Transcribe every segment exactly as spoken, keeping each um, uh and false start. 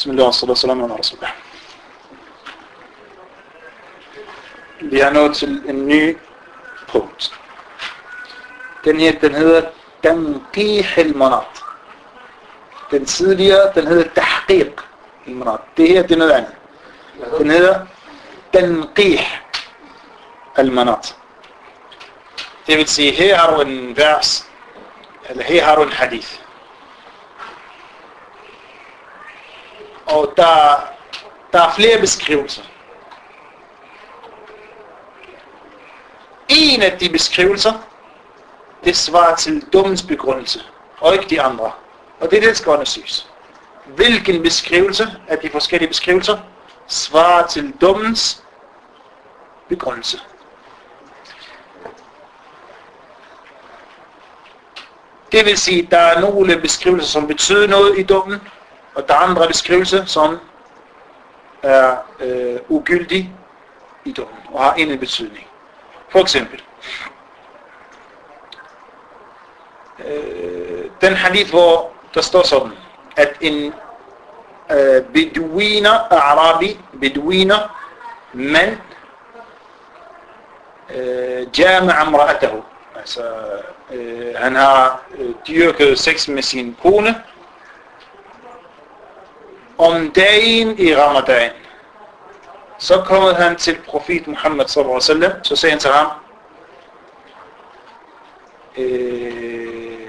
Bismillah, sallallahu alaihi wa sallam. Vi har nået til en ny punkt. Den her, den hedder Tanqih al-Manat. Den tidligere, den hedder Tahqiq al-Manat. Det her, det er noget andet. Den hedder Tanqih al-Manat. Det vil sige, her har du en vers, eller her har du en hadith. Og der, der er flere beskrivelser. En af de beskrivelser, det svarer til dommens begrundelse, og ikke de andre. Og det er det, der skal undersøges. Hvilken beskrivelse af de forskellige beskrivelser svarer til dommens begrundelse? Det vil sige, at der er nogle beskrivelser, som betyder noget i dommen, og der er andre beskrivelser, som er øh, ugyldige i dommen, og har ingen betydning. For eksempel, øh, den hadith, hvor der står sådan, at en øh, beduiner, arabi, beduiner, mand, øh, jama'a imra'atahu, altså øh, han har øh, dyrket sex med sin kone, om dagen i Ramadan. Så kom han til profet Muhammad sallallahu alaihi wasallam, så sagde han til ham, øh,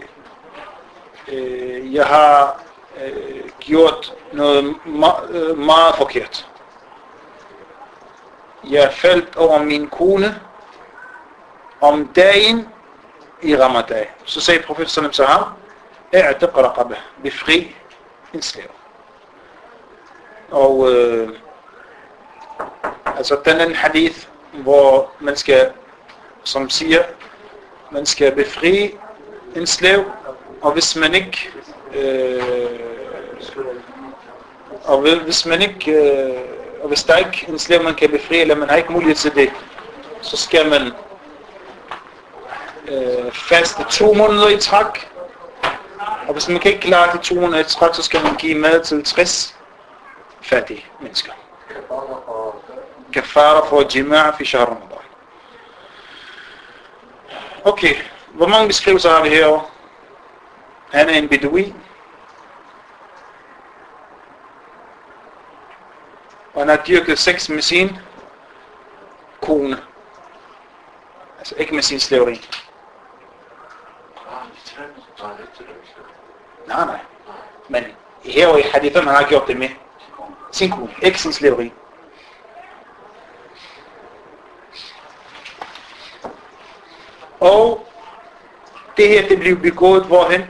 øh, jeg har øh, gjort noget ma- øh, meget forkert. Jeg faldt over min kone om dagen i Ramadan. Så sagde profet sallallahu alaihi wasallam til ham, i'tiq raqabah, befri en slave. Og øh, altså den er en hadith, hvor man skal, som siger, man skal befri en slave, og hvis man ikke, øh, og hvis man ikke, øh, og hvis der ikke en slave, man kan befri, eller man har ikke mulighed til det, så skal man øh, faste to måneder i træk, og hvis man kan ikke klare de to måneder i træk, så skal man give mad til tres fattige mennesker. Kafara for jima' fi shahr Ramadan. Okay, hvor mange beskrivelser har vi herovre? Han er en beduin. Og han har dyrket sex med sin kone. Altså ikke med sin slaveri. Nej, nej. Men herovre i hadithen, han har gjort det med sin kone, ikke sin slaveri. Og det her, det blev begået hvorhen?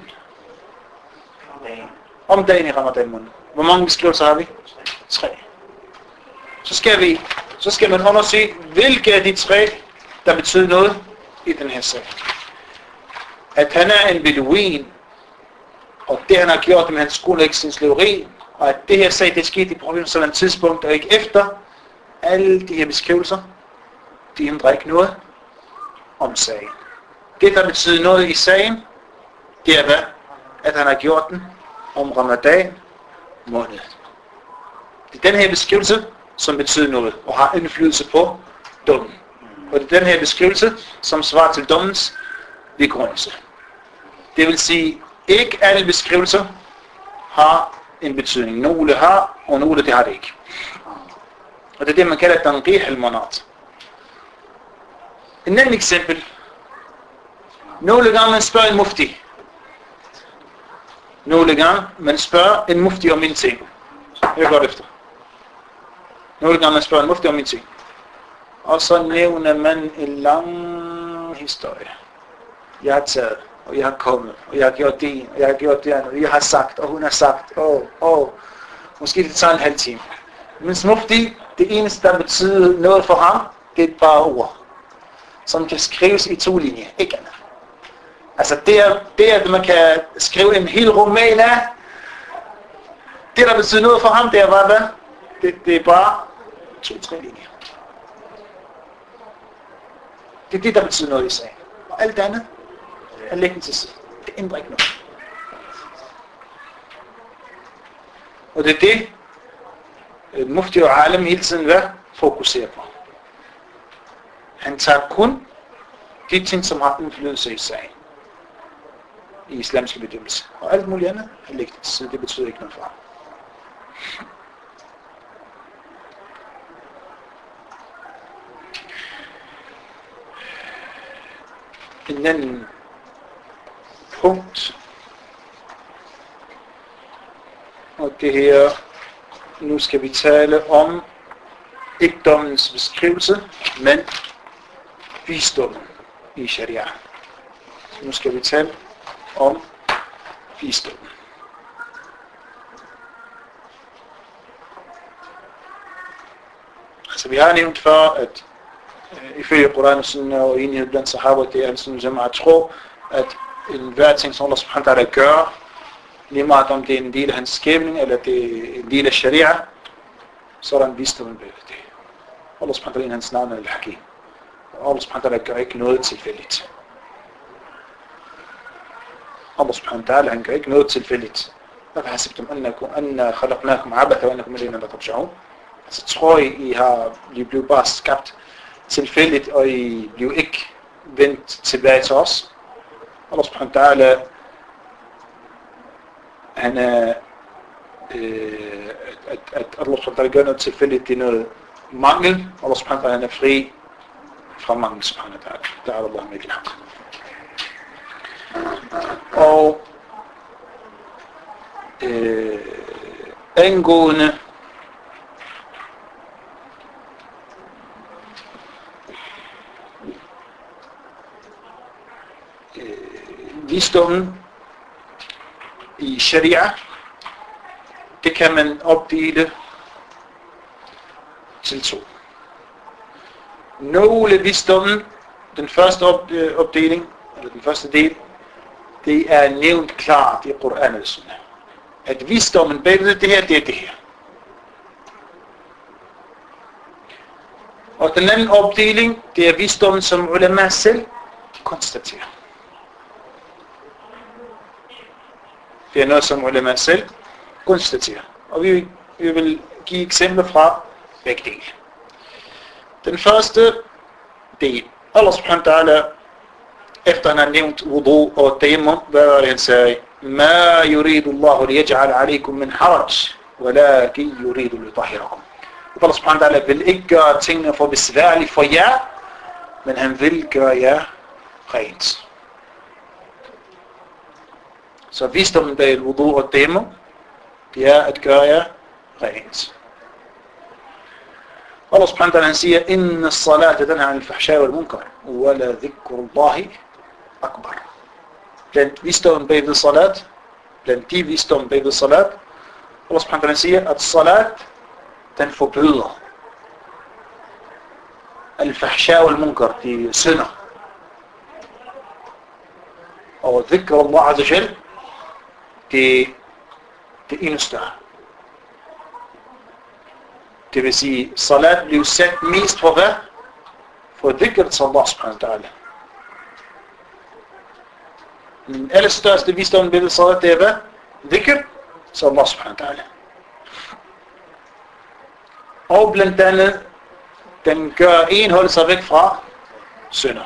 Om dagen i Ramadan måned. Hvor mange beskrivelser har vi? Tre. Så skal vi, så skal man undersøge, hvilke af de tre, der betyder noget i den her sag. At han er en beduin, og det han har gjort med hans kone, ikke sin slaveri, og at det her sag, det skete i profeten sådan et tidspunkt, og ikke efter. Alle de her beskrivelser, de ændrer ikke noget om sagen. Det, der betyder noget i sagen, det er hvad? At han har gjort den om Ramadan måned. Det er den her beskrivelse, som betyder noget, og har indflydelse på dommen. Og det er den her beskrivelse, som svarer til dommens begrundelse. Det vil sige, ikke alle beskrivelser har en betydning. Nogle har, og nogle det har det ikke. Og det er det, man kalder Tanqih al-Manat. En anden eksempel. Nogle gange man spørger en mufti. Nogle gange man spørger en mufti om en ting. Jeg går efter. Nogle gange man spørger en mufti om en ting. Og så nævner man en lang historie. Jeg har taget, og jeg har kommet, og jeg har gjort det, og jeg har gjort det andet, og jeg har sagt, og hun har sagt, åh, oh, åh. Oh. Måske det tager en halv time. Men mufti, det eneste, der betyder noget for ham, det er bare ord, som kan skrives i to linjer, ikke andet. Altså det er, det er, at man kan skrive en hel roman af. Det, der betyder noget for ham, det er bare hvad? Det, det er bare to-tre linjer. Det er det, der betyder noget i sagen. Og alt andet er læggende til side. Det ændrer ikke noget. Og det er det, Mufti og Alim hele tiden vil fokusere på. Han tager kun de ting, som har indflydelse i sagen. I islamiske bedømmelse. Og alt muligt andet er lægget, så det betyder ikke noget for ham. En anden punkt, og det her, nu skal vi tale om ikke dommens beskrivelse, men visdommen i sharia. Så nu skal vi tale om visdommen. Altså vi har nævnt før, at øh, ifølge Koran og Sunna og enighed blandt sahaba, det er en sådan som at tro, at enhver ting, som Allah subhanahu wa ta'ala gør, lige meget om det er en del af hans skæbning, eller det er en del af sharia, så er der en visdom bag det. Allah subhanahu wa ta'ala, hans navn er al-Hakim. Og Allah subhanahu wa ta'ala gør ikke noget tilfældigt. Allah subhanahu wa ta'ala, han gør ikke noget tilfældigt. Hvad hasibtum annakum anna khalaqnakum abatha wa annakum ilayna la turja'un? Altså tror I, I har I blev bare skabt tilfældigt, og I blev ikke vendt tilbage til os? Allah subhanahu wa ta'ala, han er, øh, at, at Allah subhanahu wa ta'ala gør noget tilfældigt, det er noget mangel. Allah subhanahu wa ta'ala, han er fri fra mangel, subhanahu wa ta'ala. Der er Allah med det. Og øh, angående øh, visdommen i sharia, det kan man opdele til to. Nogle visdommen, den første opdeling, eller den første del, det er nævnt klart i Koran og Sunna. At visdommen bag det her, det er det her. Og den anden opdeling, det er visdommen, som ulema selv konstaterer. Det er noget, som ulema selv konstaterer. Og vi, vi vil give eksempler fra begge dele. Den første del, Allah subhanahu wa ta'ala, efter han har nævnt wudu og tayammum, hvad var det han sagde? Ma yuridu Allahu liyaj'al alaykum min haraj, walakin yuridu liyutahhirakum. Allah subhanahu wa ta'ala vil ikke gøre tingene for besværligt for jer, men han vil gøre jer rent. Så visdommen bag wudu og tayammum, det er at gøre jer rent. Allah subhanahu wa ta'ala siger, inna as-salata tanha 'anil fahsha'i wal munkar, wa la dhikrullahi akbar. Blandt visdommen bag ved salat, blandt de visdommen bag ved salat, Allah subhanahu wa ta'ala siger, at salat, den forbyder al-fahsha'i wal munkar, de synder. Og dhikr Allah azza jal, det det endnu større. Det vil sige, salat bliver sat mest for hvad? For dhikr til Allah subhanahu wa ta'ala. Den allerstørste visdom ved salat, det er hvad? Dhikr til Allah subhanahu wa ta'ala. Og blandt andet, den gør en holde sig væk fra synder.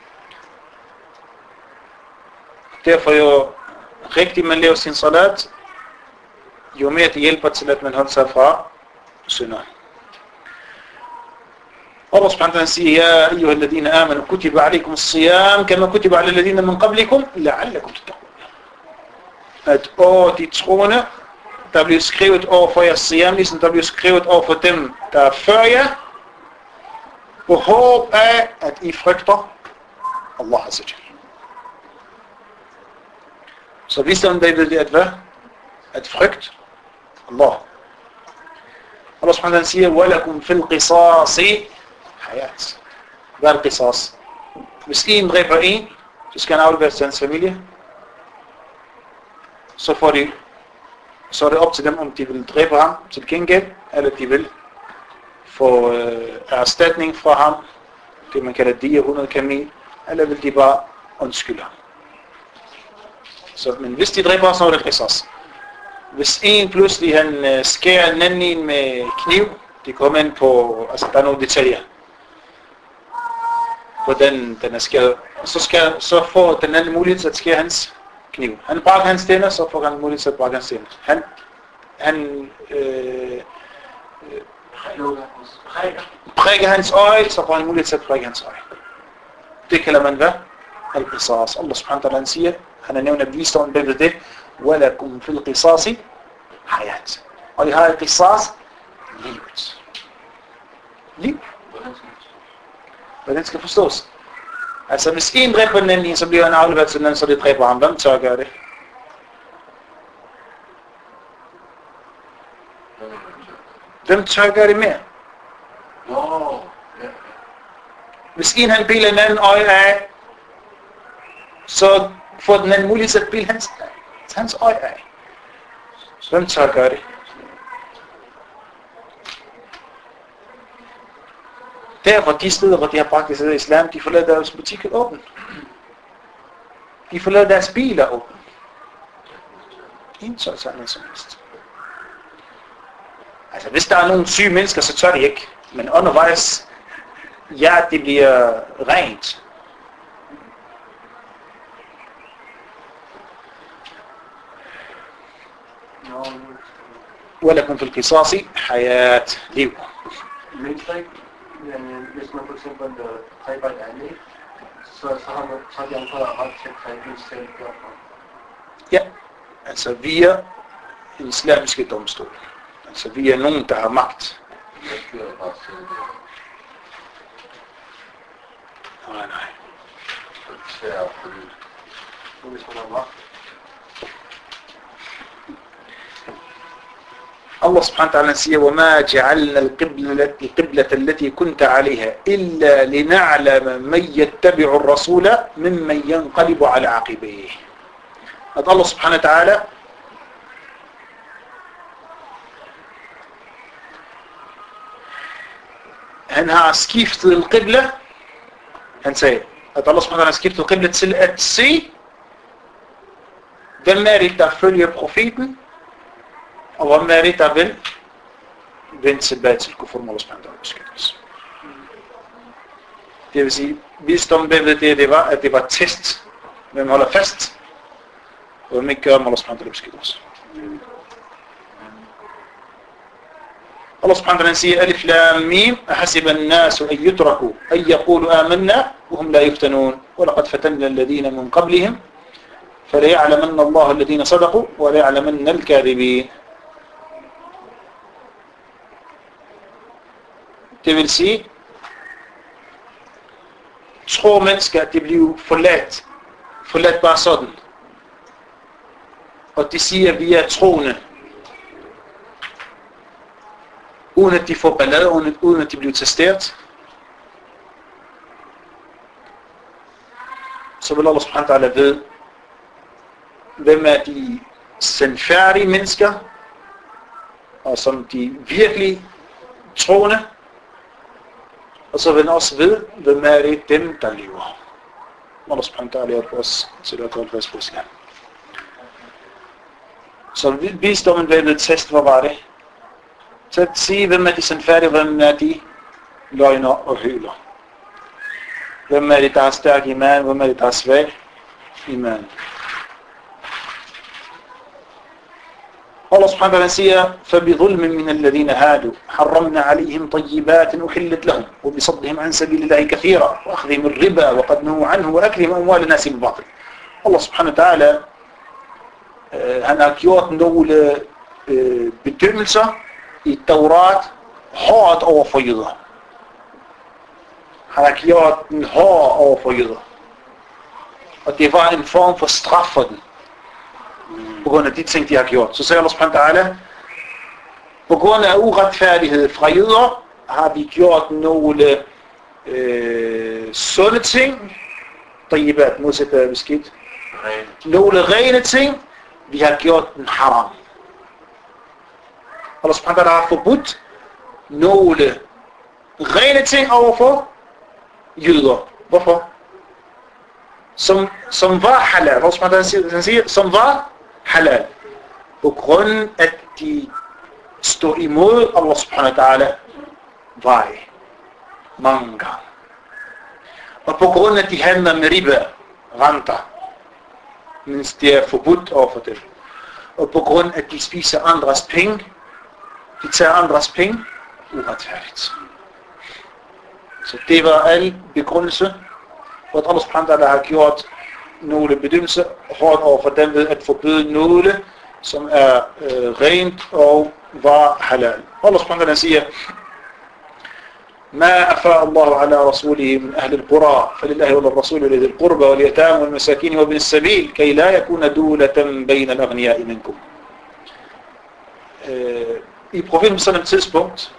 Derfor jo rigtigt man laver sin salat, jo mere det hjælper til, at man holder sig fra synder. Allah subhanahu wa ta'ala siger, ja, ayyuha alladhina amanu, kutiba alaykum as-siyam, kama kutiba ala alladhina min qablikum, la'allakum tattaqun. At åh, de troende, der bliver skrevet over for jer siyam, ligesom der bliver skrevet over for dem, der er før jer, på håb af, at I frygter Allah azza jalla. Så visdommen bagved det at hvad? At frygt Allah. Allah subhanahu wa ta'ala siger, وَلَكُمْ فِي الْقِصَاصِ حَيَاتِ. Hvad er qisas? Hvis en dræber en, så skal han aflevere til hans familie. Så får de, så er det op til dem, om de vil dræbe ham til gengæld, eller de vil få øh, erstatning fra ham, det man kalder diya hundrede kamel, eller vil de bare undskylde ham. Så, men hvis de dræber, så er det qisas. Hvis en pludselig han skærer den anden en med kniv, det kommer ind på, altså der er nogle detaljer, hvordan den er skæret. Så, skal, så får den anden mulighed til at skære hans kniv. Han brækker hans tænder, så får han mulighed til at brække hans tænder. Han, han øh, prikker hans øje, så får han mulighed til at prikke hans øje. Det kalder man hvad? Al-Qisas. Allah subhanahu wa ta'ala siger, han har nævnt, at visdommen bag ved det, وَلَكُمْ فِي الْقِصَاصِ حَيَاتٍ. Og de har al-Qisas, livet. Liv. Hvordan skal forstås? Altså hvis en dræber den anden, så bliver han afleveret til den anden, så det dræber ham. Hvem tør gøre det? Hvem tør gøre det mere? Hvis en han biler en anden øje af, så får den anden mulighed til at bile hans, hans øje af. Hvem tør gøre det? Der hvor de steder, hvor de har praktiseret islam, de får lavet deres butikker åbne. De får lavet deres biler åbne. Intet sådan som helst. Altså hvis der er nogle syge mennesker, så tør de ikke. Men undervejs, ja, det bliver rent. ولكم في القصاص حياة liv. Hvis man for eksempel dræber et andet, så, så har man så de andre ret til at dræbe selv. Ja, altså via en islamiske domstol. Altså via nogen, der har magt. Nej, nej. Hvis man har magt. الله سبحانه وتعالى سيه وما جعلنا القبلة, القبلة التي كنت عليها إلا لنعلم من يتبع الرسول ممن ينقلب على عقبيه. هذا الله سبحانه وتعالى han har skiftet القبلة. Han sagde at Allah subhanahu wa ta'ala har skiftet القبلة til at se hvem er det der følger profeten, og hvem er det, der vil vende tilbage til kufr, Allah subhanahu wa ta'ala beskyttes. Det vil sige, visdom ved det, det var, at det var test, hvem holder fast, og hvem ikke gør, Allah subhanahu wa ta'ala beskyttes. Allah subhanahu wa ta'ala siger, Alif Lam Mim, ahasiba an-nasu an yutraku an yaqulu amanna wa hum la yuftanun, wa laqad fatanna alladhina min qablihim, فليعلمن الله الذين صدقوا وليعلمن الكاذبين. Det vil sige, tror mennesker, at de bliver forladt, forladt bare sådan. Og de siger, at vi er troende, uden at de får ballade, uden at de bliver testeret. Så vil Allah subhanahu wa ta'ala ved, hvem er de sandfærdige mennesker, og som de virkelig troende. Og så vil han også ved, hvem er det dem, der lever. Allah subhanahu wa ta'ala hjælper os til at holde fast på islam. Så visdommen ved at teste, hvor var det? Så at sige, hvem er de sandfærdige, hvem er de løgner og høler. Hvem er det, der er stærk iman, hvem er det, der er svag iman. الله سبحانه وتعالى سيئ فبظلم من الذين هادوا حرمنا عليهم طيبات أحلت لهم وبصدهم عن سبيل الله كثيرا وأخذهم الربا وقد نهوا عنه وأكلهم أموال الناس بالباطل. الله سبحانه وتعالى han har gjort nogle bedømmelser i Taurat hårdt over for jøder. Han har gjort den hård over for jøder. Og det var en form for straf for den. På grund af de ting, de har gjort. Så siger Allah subhanahu wa ta'ala, på grund af uretfærdighed fra jøder, har vi gjort nogle øh, sunde ting, tayyibat, modsat er beskidt. Nogle rene ting, vi har gjort den haram. Allah subhanahu wa ta'ala har forbudt nogle rene ting overfor jøder. Hvorfor? Som, som var halal. Allah subhanahu wa ta'ala siger, som var halal. på grund af, at de står imod Allah subhanahu wa ta'ala vej mange gange. Og på grund af, at de handler med riba, renter, mens det er forbudt overfor dem. Og på grund af, at de spiser andres penge, de tager andres penge, uretfærdigt. Så det var al begrundelse, for at Allah subhanahu wa ta'ala har gjort nogle bedømmelser hårdt over for dem ved at forbyde nogle, som er øh, rent og var halal. Allah subhanahu wa ta'ala siger, ما أفاء الله على رسوله من أهل القرى فلله وللرسول ولذي القربى واليتامى والمساكين وابن السبيل كي لا يكون دولة بين الأغنياء منكم. I profetens sådan et tidspunkt,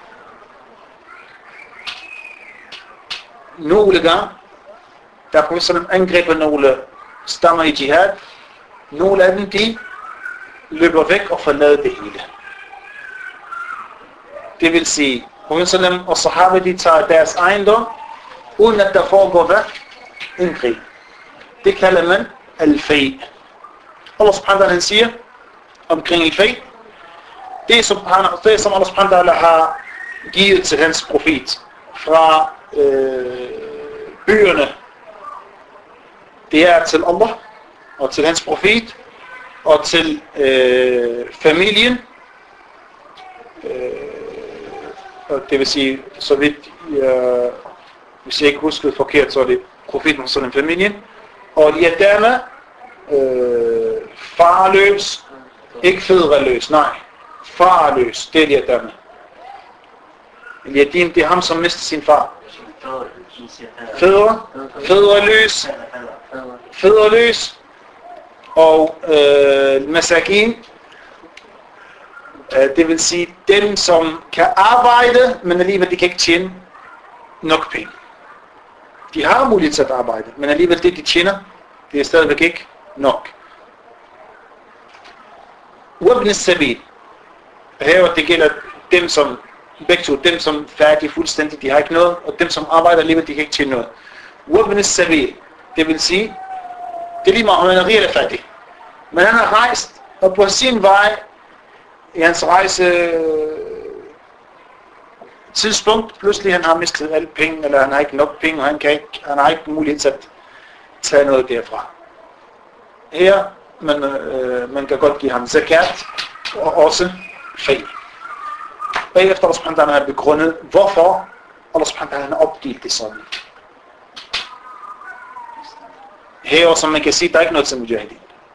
nogle gange, der profeten sådan angriber nogle stammer i jihad, nogle af dem, de løber væk og forlader det hele. Det vil sige, profeten og sahaba, de tager deres ejendom, uden at der foregår hvad? En krig. Det kalder man al-fay. Allah subhanahu wa ta'ala siger omkring al-fay, det som, det som Allah subhanahu wa ta'ala har givet til hans profet fra øh, byerne, det er til Allah og til hans profet og til øh, familien, øh, og det vil sige, så vidt jeg, hvis jeg ikke husker forkert, så er det profeten og sådan familien, og de er dermed øh, farløs, ikke fædreløs, nej, farløs, det er de er dermed. Yatim, det er ham, som mister sin far. Fædre, fædreløs, fædreløs, og øh, masakin, det vil sige dem, som kan arbejde, men alligevel de kan ikke tjene nok penge. De har mulighed til at arbejde, men alligevel det, de tjener, det er stadigvæk ikke nok. Wabn al-sabil. Her det gælder dem, som begge to, dem som færdige fuldstændig, de har ikke noget, og dem som arbejder alligevel, de kan ikke tjene noget. Wabn al-sabil. Det vil sige, det er lige meget, om han er rig eller fattig. Men han har rejst, og på sin vej, i hans rejse tidspunkt, pludselig han har mistet alle penge, eller han har ikke nok penge, og han, kan ikke, han har ikke mulighed til at tage noget derfra. Her, man, øh, man kan godt give ham zakat, og også fay. Bagefter Allah subhanahu wa ta'ala har begrundet, hvorfor Allah subhanahu wa ta'ala har opdelt det sådan. Her, som man kan sige, der er ikke noget til mujahidin.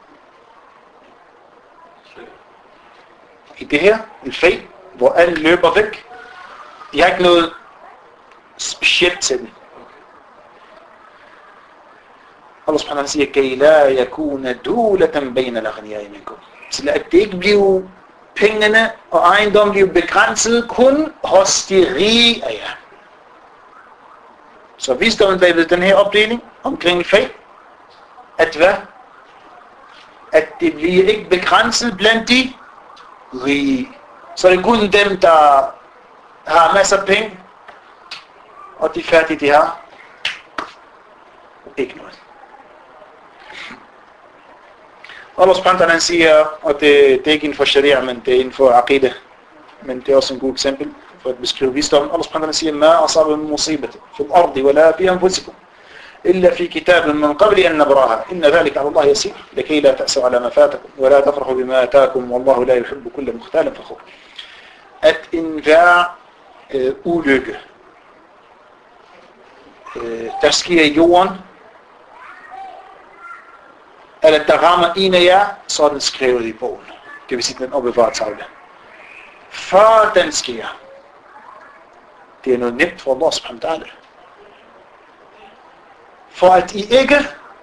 I det her, en fay, hvor alle løber væk, de har ikke noget specielt til dem. Allah subhanahu wa ta'ala siger, كَيْ لَا يَكُونَ دُولَةً بَيْنَ الْأَغْنِيَاءِ مِنْكُمْ. Til at det ikke bliver pengene og ejendommen bliver begrænset kun hos de rige af jer. Så visdommen bagved den her opdeling omkring fay, at hvad? At det bliver ikke begrænset blandt de rige. Så det er kun dem, der har masser af penge, og de fattige, de har ikke noget. Allah subhanahu wa ta'ala siger, og det, det er ikke inden for sharia, men det er inden for aqidah, men det er også en god eksempel for at beskrive visdom. Allah subhanahu wa ta'ala siger, ما أصاب من مصيبة في الأرض ولا في أنفسكم إلا في كتاب من قبل أن نبراها إن ذلك على الله يسير لكي لا تأسوا على ما فاتكم ولا تفرحوا بما آتاكم والله لا يحب كل مختال فخور. At enhver øh, ulykke, øh, der sker i jorden, eller der rammer en af jer, så er den skrevet i bogen. Det vil sige, den opbevarer tavle. Før den sker, det er noget nemt for Allah subhanahu wa ta'ala. For at I ikke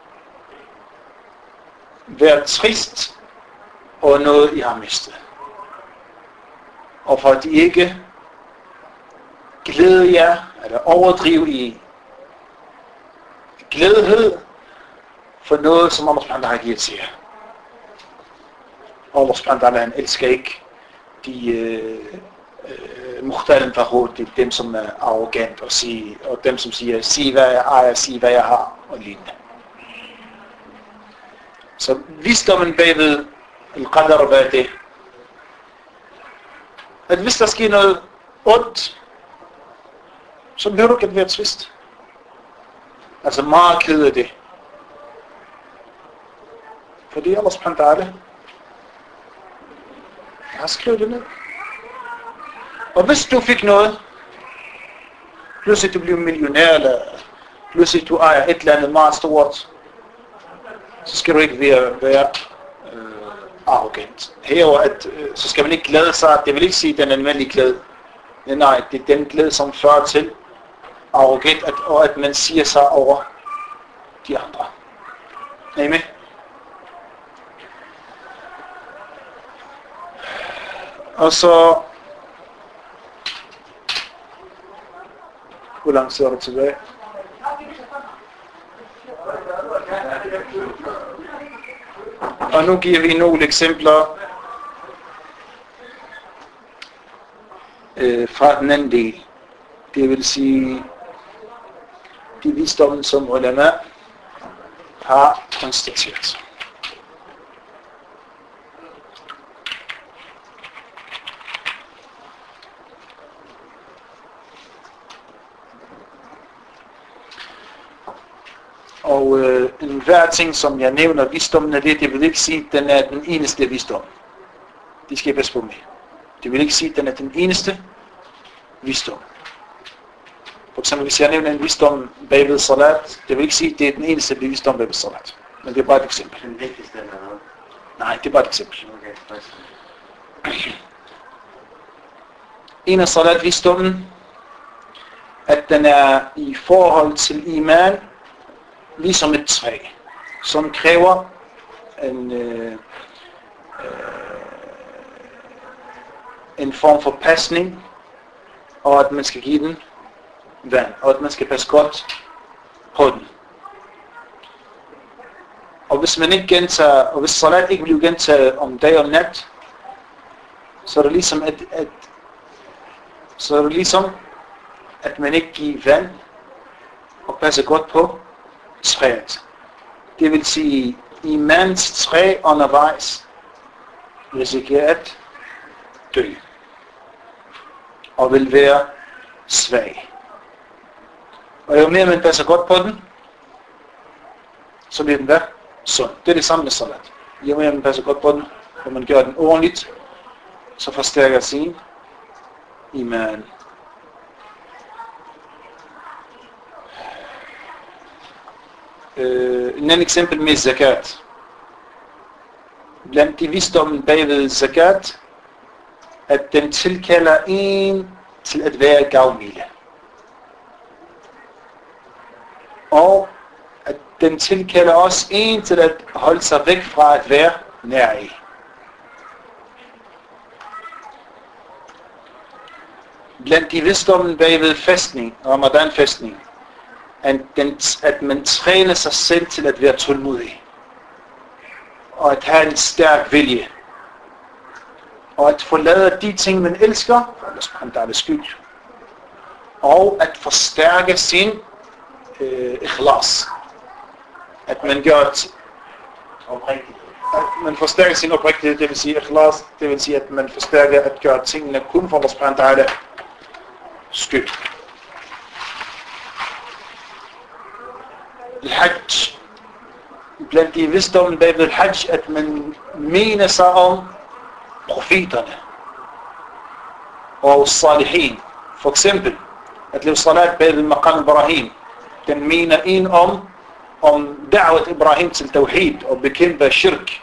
være trist over noget, I har mistet. Og for at I ikke glæde jer, eller overdrive i glædehed for noget, som Allah subhanahu wa ta'ala har givet til jer. Allah subhanahu wa ta'ala, han elsker ikke de øh, øh, muhtalen fakhur, det er dem, som er arrogant og, sige, og dem, som siger, sig hvad jeg ejer, sig hvad jeg har, og lignende. Så visdommen bagved al-qadar, hvad det, at hvis der sker noget ondt, så behøver du ikke at være trist. Altså meget ked af det. Fordi Allah subhanahu wa ta'ala, jeg har skrevet det ned. Og hvis du fik noget, pludselig du bliver millionær, eller pludselig du ejer et eller andet meget stort, så skal du ikke være, være øh, arrogant. Herover, at, øh, så skal man ikke glæde sig, det vil ikke sige den almindelige glæde. Nej, det er den glæde, som fører til arrogant, at, og at man siger sig over de andre. Er I med? Og så, hvor langt ser du tilbage? Og nu giver vi nogle eksempler øh, fra den anden del. Det vil sige, de visdommen, som ulama har konstateret. Og øh, enhver ting, som jeg nævner, visdommen af det, det vil ikke sige, at den er den eneste visdom. Det skal jeg passe på med. Det vil ikke sige, at den er den eneste visdom. For eksempel, hvis jeg nævner en visdom bagved salat, det vil ikke sige, at det er den eneste visdom bagved salat. Men det er bare et eksempel. Den vigtigste eller noget? Nej, det er bare et eksempel. Okay, en af salat-visdommen, at den er i forhold til iman, ligesom et træ, som kræver en, øh, øh, en form for pasning, og at man skal give den vand, og at man skal passe godt på den. Og hvis man ikke gentager, og hvis salat ikke bliver gentaget om dag og nat, så er det ligesom at, at så er det ligesom at man ikke giver vand og passer godt på træet. Det vil sige, imans træ undervejs risikerer at dø og vil være svag. Og jo mere man passer godt på den, så bliver den der sund. Det er det samme med salat. Jo mere man passer godt på den, og man gør den ordentligt, så forstærker sin iman. Uh, en anden eksempel med zakat. Blandt de visdommen bagved zakat, at den tilkalder en til at være gavmilde. Og at den tilkalder også en til at holde sig væk fra at være nær i. Blandt de visdommen bagved fastning, Ramadan-fastning, at, den, at man træner sig selv til at være tålmodig, og at have en stærk vilje, og at forlade de ting, man elsker, for ellers man der er skyld, og at forstærke sin øh, ikhlas, at man gør et oprigtigt, at man forstærker sin oprigtighed, det vil sige ikhlas, det vil sige, at man forstærker at gøre tingene kun for Allah subhanahu wa ta'ala skyld. Al-Hajj. Blandt de visdommen bagved al-Hajj, at man mener sig om profeterne og salihin. For eksempel, at lave salat bagved maqam Ibrahim. Den mener en om, om da'wat Ibrahim til tawhid og bekæmpe shirk.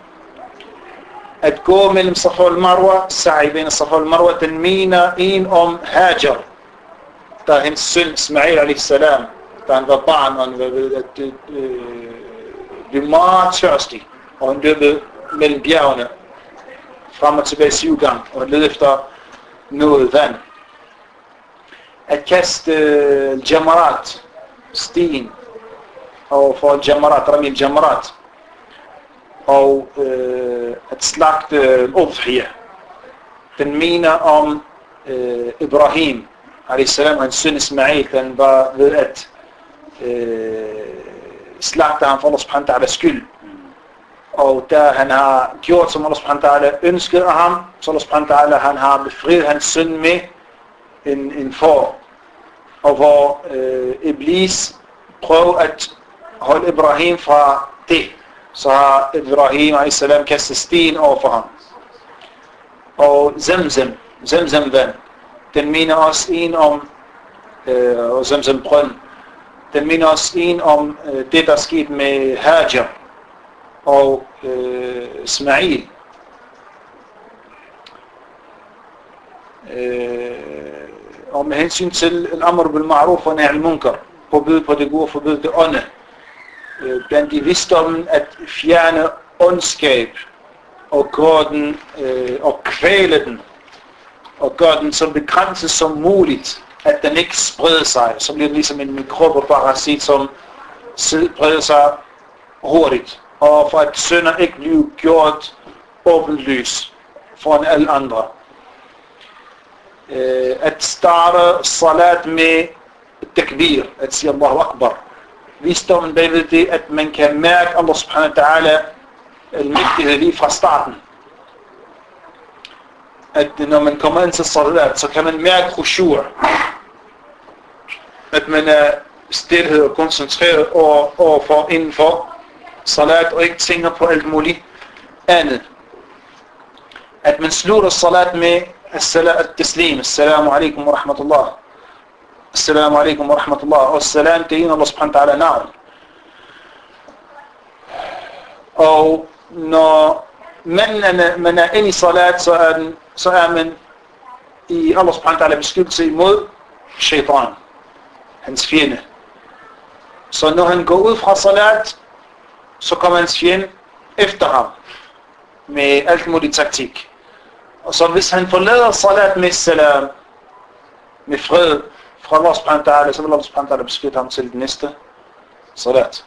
At gå mellem Safa og Marwa, sa'i bene Safa og Marwa, den mener en om Hajar, der er hendes søn Ismail alaihi salam, da han var barn, og han var ved at øh, blive meget tørstig, og han løb mellem bjergene frem og tilbage syv gange, og led efter noget vand. At kaste øh, jamarat, sten, og få jamarat, rami jamarat, og øh, at slagte udhiyah. Den mener om øh, Ibrahim alaihi salam og hans søn Ismail, den var ved at øh, slagte ham for Allah subhanahu wa ta'ala skyld. og der han har gjort, som Allah subhanahu wa ta'ala ønskede af ham, så Allah subhanahu wa ta'ala han har befriet hans søn med en, en får, og hvor øh, Iblis prøver at holde Ibrahim fra det, så har Ibrahim alayhi salam kastet sten over for ham. Og Zamzam, Zamzam vand, den minder også en om, øh, og Zamzam brønd, den minder også en om øh, det, der skete med Hajar og øh, Ismail. Øh, og med hensyn til al-amr bil ma'ruf og nahy al-munkar, forbud på det gode og forbud det onde, øh, blandt de visdommen at fjerne ondskab og gøre den øh, og kvæle den og gøre den så begrænset som muligt, at den ikke spreder sig, så bliver det ligesom en mikrob og parasit, som spreder sig hurtigt, og for at synder ikke bliver gjort åbenlys foran alle andre. Øh, at starte salat med takbir, at sige Allahu Akbar. Visdommen bagved det, at man kan mærke Allah subhanahu wa ta'ala al-mægtighed lige fra starten. At når man kommer ind til salat, så kan man mærke khushu', at man er stilhed og koncentreret over, over for, inden for salat, og ikke tænker på alt muligt andet. At man slutter salat med at-taslim, assalamu alaikum wa rahmatullah, assalamu alaikum wa rahmatullah, og salam til en Allah subhanahu wa ta'ala navn. Og når man er, man er inde i salat, så er, den, så er man i Allah subhanahu wa ta'ala beskyttelse imod shaitan, hans fjende. Så når han går ud fra salat, så kommer hans fjende efter ham med alt muligt taktik. Og så hvis han forlader salat med salam, med fred fra Allah subhanahu wa ta'ala, så vil Allah subhanahu wa ta'ala beskytte ham til den næste salat.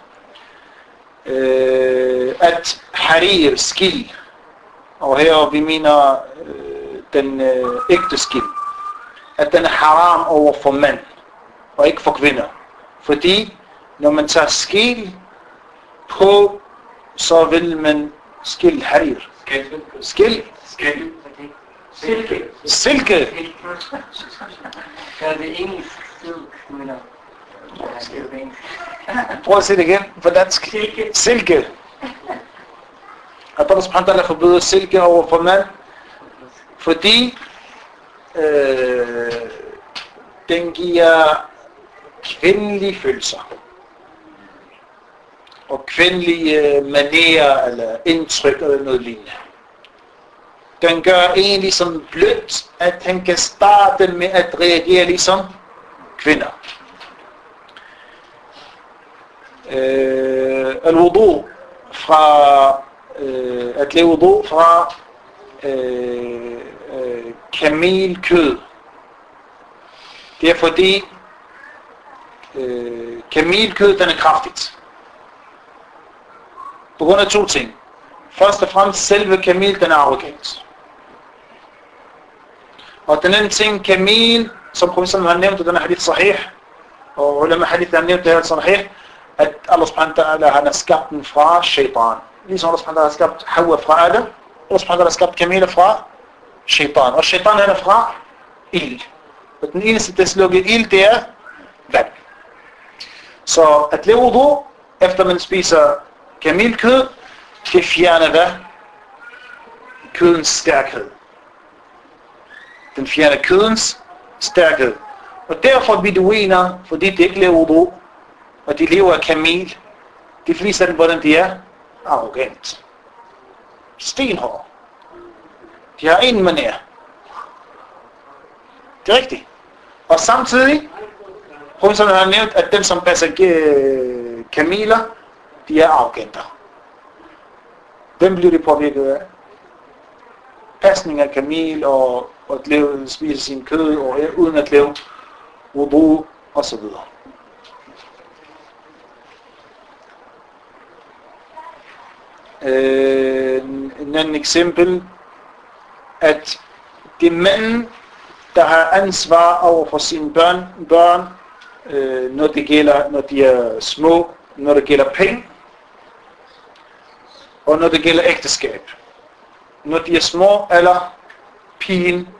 Øh, at harir, skil, og her vi mener øh, den øh, ægte skil, at den er haram over for mænd og ikke for kvinder, fordi når man tager skil på, så vil man skil harir, skil, skil, silke, silke. Ja, det er engelsk silk, mener. Prøv at se det igen på dansk. Silke. Silke. At Allah subhanahu wa ta'ala forbyder silke over for mand, fordi øh, den giver kvindelige følelser og kvindelige manerer eller indtryk eller noget lignende. Den gør en ligesom blødt, at han kan starte med at reagere ligesom kvinder. Øh, al-wudu fra øh, at lave wudu fra øh, øh, kamelkød. Det er fordi øh, kamelkød den er kraftigt. På grund af to ting. Først og fremmest selve kamel den er arrogant. Og den anden ting, kamel, som professoren har nævnt, og den er hadith sahih, og ulama hadith har nævnt det her sahih, at Allah subhanahu wa ta'ala har skabt den fra shaitan. Ligesom Allah subhanahu wa ta'ala har skabt Hawa fra Adam, Allah subhanahu wa ta'ala har skabt kamel fra shaitan. Og shaitan han er fra ild. Og den eneste, der slukker ild, det er vand. Så at lave wudu, efter man spiser kamelkød, det fjerner hvad? Kødens stærkhed. Den fjerner kødens stærkhed. Og derfor beduiner, fordi de ikke laver wudu, og de lever af kamel, de viser den, hvordan de er arrogant. Stenhård. De har ingen manér. Det er rigtigt. Og samtidig, professoren har nævnt, at dem som passer kameler, de er arroganter. Hvem bliver de påvirket af? Pasning af kamel og, og at leve, spise sin kød og uden at leve wudu og så videre. Øh, en anden eksempel, at det er manden, der har ansvar over for sine børn, børn øh, når det gælder, når de er små, når det gælder penge. og når det gælder ægteskab. Når de er små, eller pigen,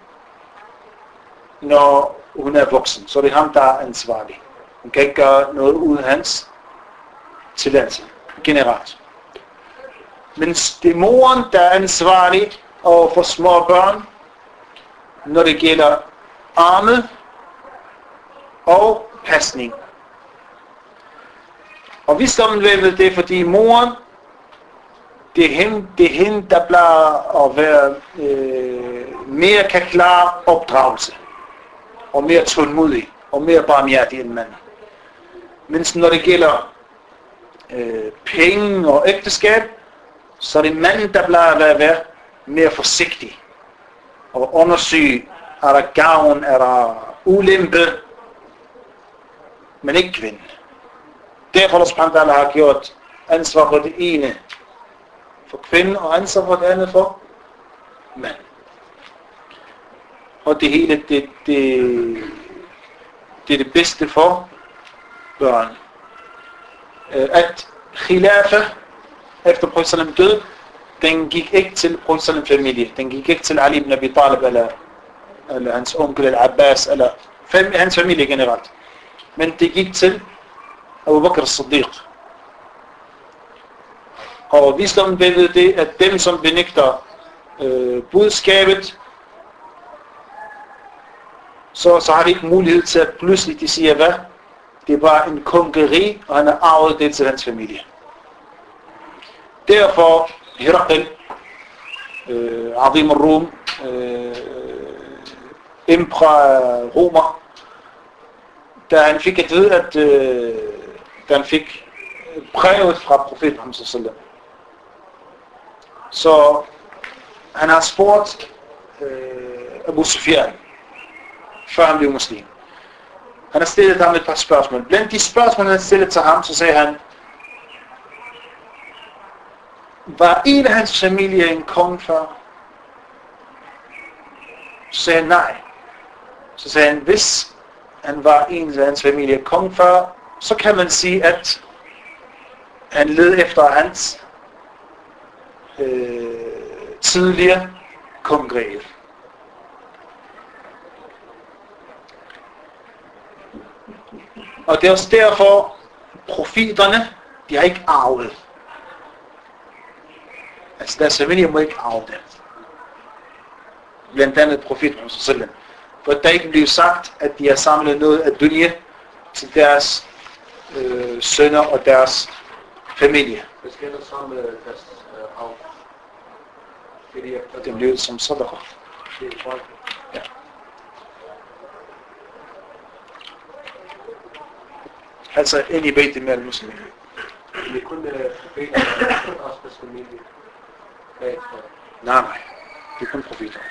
når hun er voksen. Så det er ham, der er ansvarlig. Hun kan ikke gøre noget uden hans tilladelse. Generelt. Men det er moren, der er ansvarlig over for små børn, når det gælder arme og pasning. Og visdommen ved det, fordi moren, det er hende, det er hende der plejer at være øh, mere kan klare opdragelse, og mere tålmodig, og mere barmhjertig end manden. Mens når det gælder øh, penge og ægteskab, så er det manden, der plejer at være, være mere forsigtig, og undersøge, er der gavn, er der ulempe, men ikke kvinden. Derfor Allah har gjort ansvar for det ene for kvinden, og ansvar for det andet for mand. Og det hele, det, det, det er det bedste for børn. At khilafa efter Prophet død, den gik ikke til Prophet familie. Den gik ikke til Ali ibn Abi Talib, eller, eller hans onkel, eller Abbas, eller fam, hans familie generelt. Men det gik til Abu Bakr as-Siddiq. Og visdommen ved det, at dem, som benægter øh, budskabet, så, så har de ikke mulighed til at pludselig de siger, hvad? Det er bare en kongeri, og han har arvet det til hans familie. Derfor Herakl, øh, Azim al-Rum, øh, Emperor Romer, da han fik at vide, at øh, da han fik brevet fra profeten Muhammed sallallahu alaihi wasallam, så han har spurgt øh, Abu Sufyan, før han blev muslim. Han har stillet ham et par spørgsmål. Blandt de spørgsmål, han har stillet til ham, så sagde han, var en af hans familie en konge før? Så sagde han nej. Så sagde han, hvis han var en af hans familie konge før, så kan man sige, at han led efter hans øh, tidligere kongeriget. Og det er også derfor, profeterne, de har ikke arvet. Altså deres familie må ikke arve dem. Blandt andet profeten sallallahu. For der ikke bliver sagt, at de har samlet noget af dunya til deres øh, sønner og deres familie. Hvad sker der så med deres øh, arv? Og det blev som sadaqa. Ja. Altså ind i beitet med muslimer. Det er kun profeter, og også familie. Nej, nej. Det er kun profeter.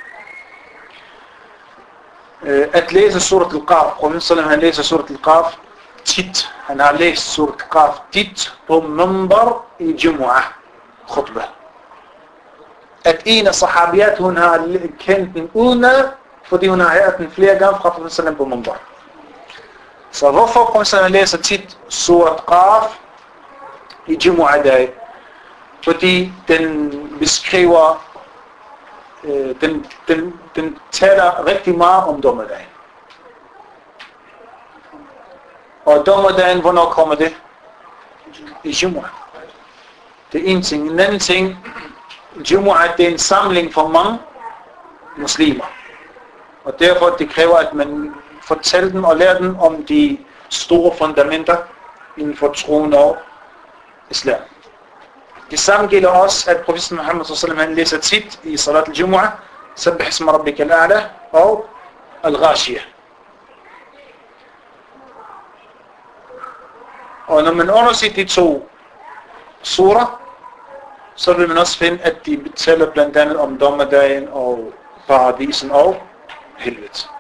At læse surat al-Qaf. Profeten sallallahu han læser surat al-Qaf tit. Han har læst surat al-Qaf tit på mimbar i Jumu'ah. Khutbah. At en af sahabiyat, hun har kendt den udenad, fordi hun har hørt den flere gange fra profeten sallallahu på mimbar. Så hvorfor profeten sallallahu læser tit surat Qaf i Jumu'ah-dag? Fordi den beskriver, øh, den, den, den taler rigtig meget om dommedagen. Og dommedagen, hvornår kommer det? I Jumu'ah. Det er en ting. En anden ting, Jumu'ah, det er en samling for mange muslimer. Og derfor det kræver, at man fortæller dem og lærer dem om de store fundamenter inden for troen og islam. Det samme gælder også, at profeten Muhammed sallallahu alaihi wasallam læser tit i salat al-Jumu'ah, Sabbih isma rabbika al-a'la og al-Ghashiyah. Og når man undersøger de to surer, så vil man også finde, at de taler blandt andet om dommedagen og paradisen og helvede.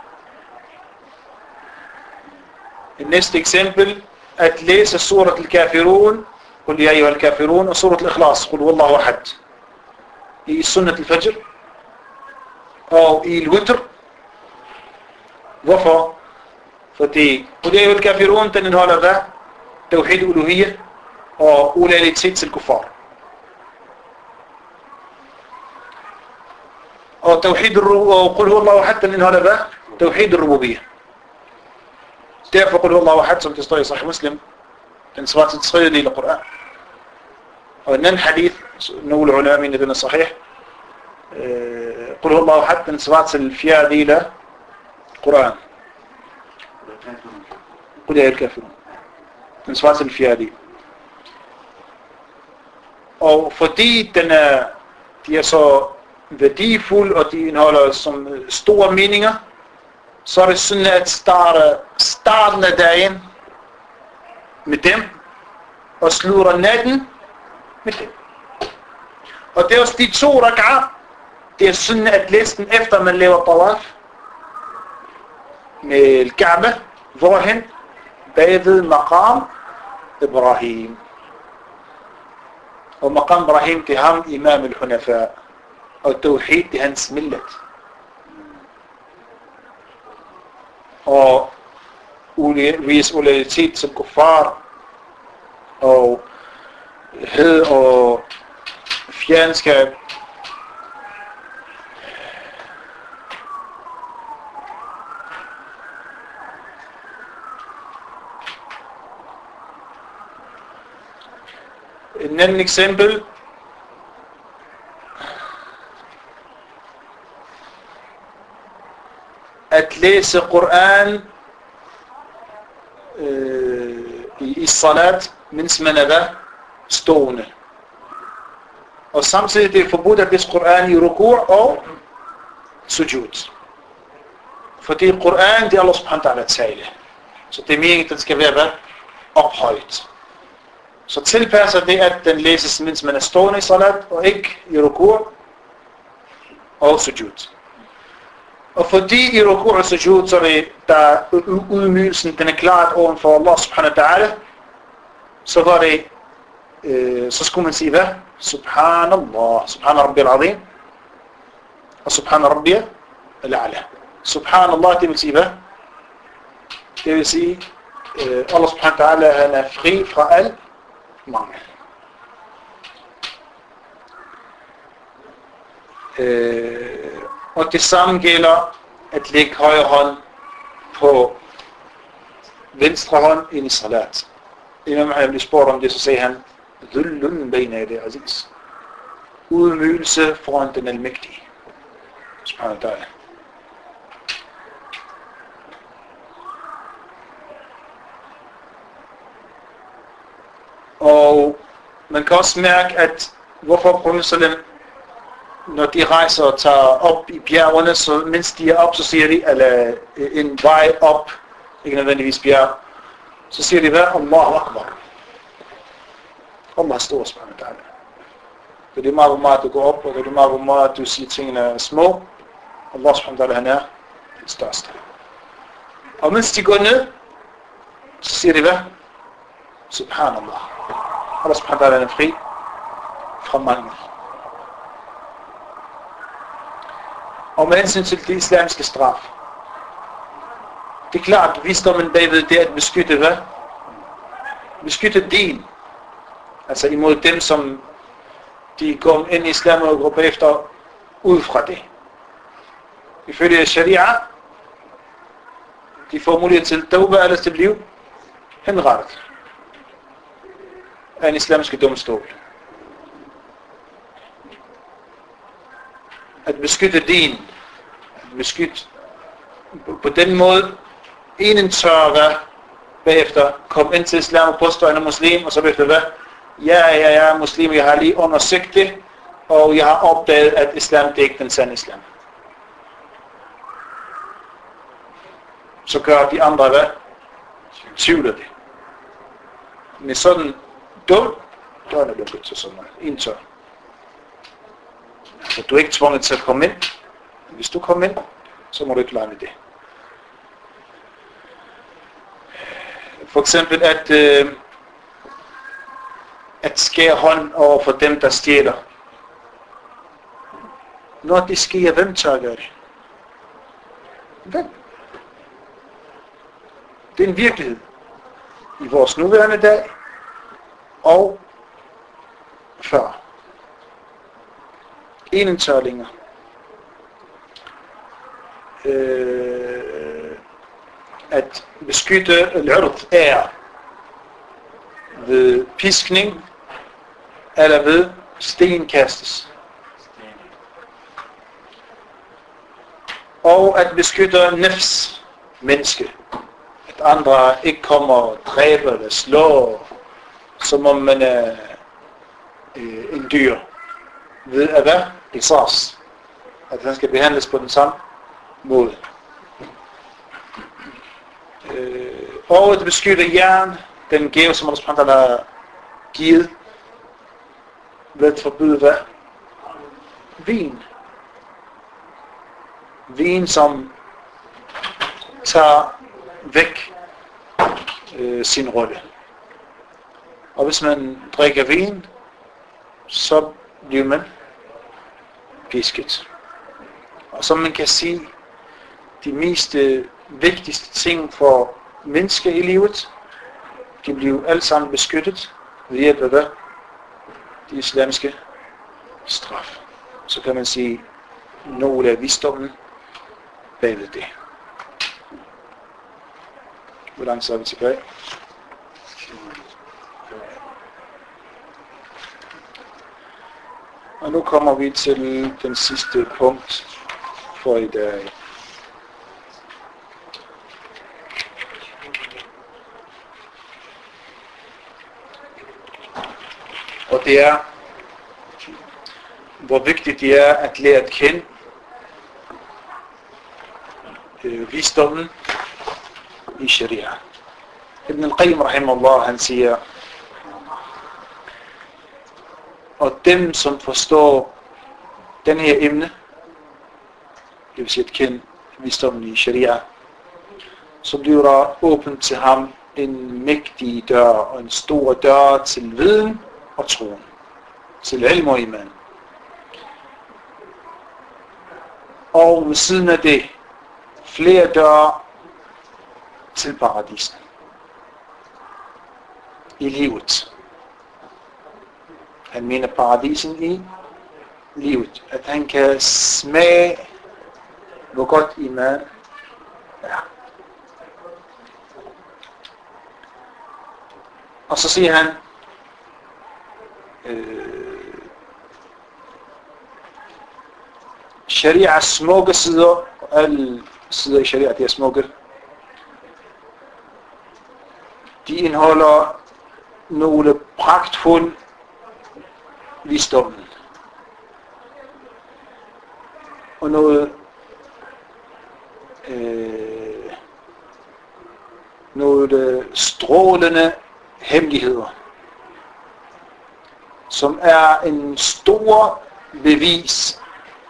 Et næste eksempel, at læse surat al-Kafirun, قل يا أيها الكافرون وسورة الإخلاص قل والله أحد i sunnat al-Fajr og i al-Witr. Hvorfor? Fordi قل يا أيها الكافرون den indeholder hvad? Tawhid uluhiyya og ulalitet til kuffar. og tawhid og qul huwallahu ahad, den indeholder hvad? Tawhid al-rububiyyah. Derfor qul huwallahu ahad, som det står i Sahih Muslim, den svarer til tredjedel af Koran. Og en anden hadith, nogle ulema mener den er sahih, qul huwallahu ahad, den svarer til fjerdedel af Koran. Qul ya al-kafirun. Den svarer til fjerdedel. Og fordi den er, de er så værdifuld, og de indeholder som store meninger, så er det sådan at starte starten af dagen med dem, og slutte natten med dem. Og det er også de to rak'ah, det er sådan at læse den efter man laver tawaf med al-Kaaba, hvorhen? Bagved maqam Ibrahim. Og maqam Ibrahim, det er ham, imam al-Hunafa. Og tawhid, det er hans millet. Og vis loyalitet som kuffar, og had og fjendskab. En anden eksempel. At læse Koran øh, i, i salat, mens man er stående. Og samtidig det er forbudt at læse Koran i ruku' og sujud. Fordi Koran, det er Allah subhanahu wa ta'ala tale. Så det er meningen, at den skal være ophøjt. Så tilpasser det, at den læses, mens man er stående i salat, og ikke i ruku' og sujud. Og fordi i ruku' og sujud, så er det, der udmygelsen, den er klart ovenfor Allah subhanahu wa ta'ala, så var det, øh, så skulle man sige hvad? Subhanallah, Subhana Rabbi al-Azim, og Subhana Rabbi al-A'la. Subhanallah, det vil sige hvad? Det vil sige, øh, Allah subhanahu wa ta'ala, han er fri fra al mangel. Øh, og det samme gælder at lægge højre hånd på venstre hånd ind i salat. Imam han blev spurgt om det, så sagde han, dhullun bayna yadi aziz. Udmygelse foran den almægtige. Subhanahu wa ta'ala. Og man kan også mærke, at hvorfor Profet sallam, når de rejser og tager op i bjergene, så mens de er op, så siger de, eller en vej op, ikke nødvendigvis bjerg, så siger de hvad? Allahu Akbar. Allah er stor, subhanahu wa ta'ala. Det er det meget, hvor meget du går op, og det er det meget, hvor meget du siger, tingene er små. Allah subhanahu wa ta'ala, han er den største. Og mens de går ned, så siger de hvad? Subhanallah. Allah subhanahu wa ta'ala er fri fra mangel. Og med hensyn til det islamiske straf. Det er klart, at visdommen bagved det er at beskytte hvad? Beskytte din. Altså imod dem, som de går ind i islam og går bagefter ud fra det. Ifølge sharia, de får mulighed til tawbah eller til liv henrettet af en islamisk domstol. At beskytte din, at beskytte på den måde, enen tør hvad, bagefter kom ind til islam og påstår, han er muslim, og så bagefter hvad? Ja, ja, jeg er muslim, jeg har lige undersøgt det, og jeg har opdaget, at islam det er ikke den sande islam. Så gør de andre hvad? Tvivler det. Men sådan dum, der er det lukket til sådan noget. En tør. Så du er ikke tvunget til at komme ind. Hvis du kommer ind, så må du ikke lade det. For eksempel at, øh, at skære hånd over for dem, der stjæler. Når det sker, hvem tør gøre det? Hvem? Det er en virkelighed. I vores nuværende dag og før. Ingen tør længere. øh, at beskytte al-urd er ved piskning eller ved stenkastes. Og at beskytte nefs, menneske. At andre ikke kommer og dræber eller slår, som om man er øh, en dyr. Ved at hvad? Qisas. At han skal behandles på den samme måde. Øh, og at beskytte jern, den gave, som Allah subhanahu wa ta'ala har givet, ved at forbyde hvad? Vin. Vin, som tager væk øh, sin rolle. Og hvis man drikker vin, så bliver man pisket. Og som man kan sige, de mest vigtigste ting for mennesker i livet, de bliver alle sammen beskyttet ved hjælp af hvad? De islamiske straf. Så kan man sige, nogle af visdommen bagved det. Hvor langt så er vi tilbage? Og nu kommer vi til den sidste punkt for i dag. Og det er, hvor vigtigt det er at lære at kende øh, visdommen i sharia. Ibn al-Qayyim rahimahullah, han siger, og dem som forstår den her emne, det vil sige at kende visdommen i sharia, så bliver der åbent til ham en mægtig dør og en stor dør til viden og troen, til ilm og iman. Og ved siden af det, flere døre til paradisen i livet. Han mener paradisen i livet, at han kan smage, hvor godt iman er. Og så siger han, øh, sharias smukke sider, alle sider i sharia, de er smukke, de indeholder nogle pragtfulde visdommen. Og noget øh, nogle strålende hemmeligheder, som er en stor bevis